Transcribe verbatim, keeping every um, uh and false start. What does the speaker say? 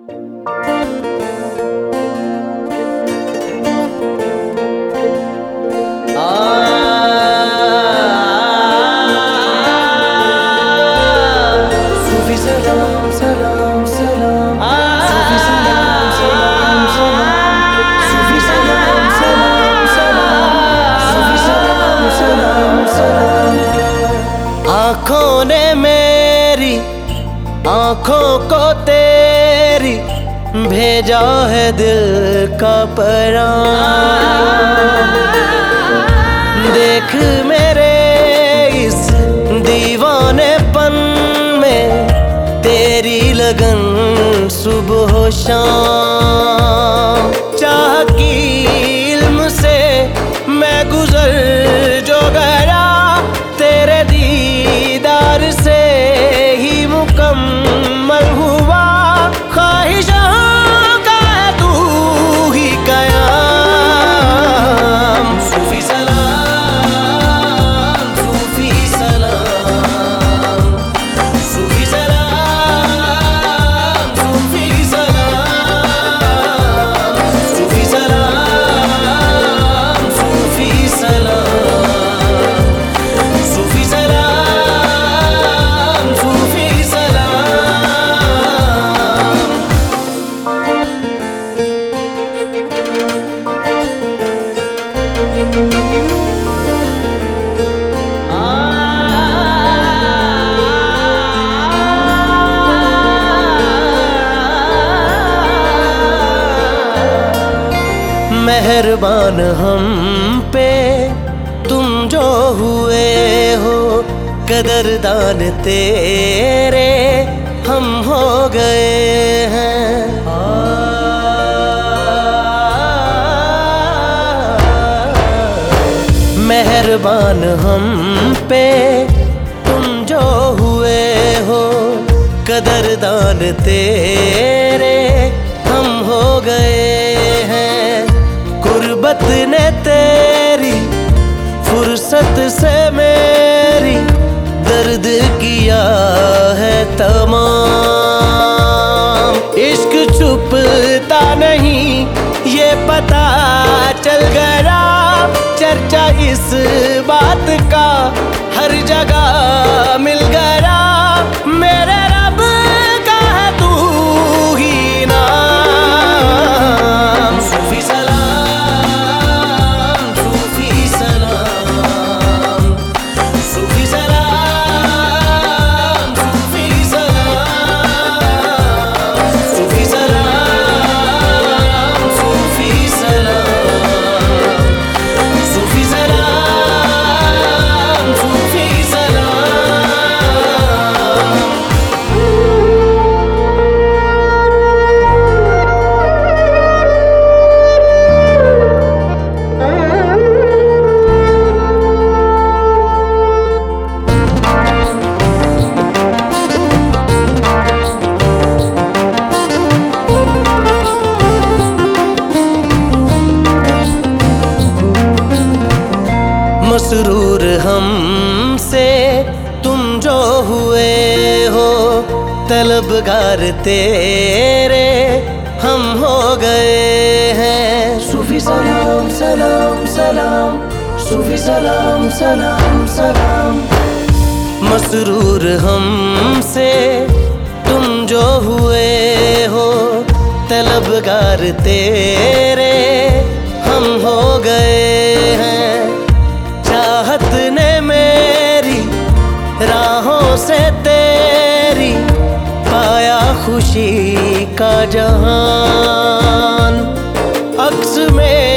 आँखों ने मेरी आँखों को तेरी भेजा है दिल का पैगाम। देख मेरे इस दीवानेपन में तेरी लगन सुबह शाम। चाह की इल्म से मैं गुजर जो गया तेरे दीदार से ही मुकम्मल हुआ। ख्वाहिशों का है तू ही कयाम। सूफी सलाम, सूफी सलाम, सूफी सलाम, सूफी सलाम, सूफी सलाम, सूफी सलाम, सूफी सलाम, सूफी सलाम। मेहरबान हम पे तुम जो हुए हो, कदरदान तेरे हम हो गए हैं। मेहरबान हम पे तुम जो हुए हो, कदरदान तेरे हम हो गए हैं। गुर्बत ने तेरी फुर्सत से मेरी दर्द किया है तमाम। इश्क छुपता नहीं ये पता चल गया, चर्चा इस बात का हर जगह मिल गया। मेरे रब का है तू ही नाम। सूफी सलाम, सूफी सलाम, सूफी सलाम, सूफी सलाम, सूफी सलाम, सूफी सलाम, सूफी सलाम, सूफी सलाम। मसरूर हमसे तुम जो हुए हो, तलबगार तेरे हम हो गए हैं। सूफी सलाम सलाम सलाम, सूफी सलाम सलाम सलाम। मसरूर हमसे तुम जो हुए हो, तलबगार तेरे हम हो गए हैं। चाहत ने मेरी राहों से तेरी पाया खुशी का जहान। अक्स में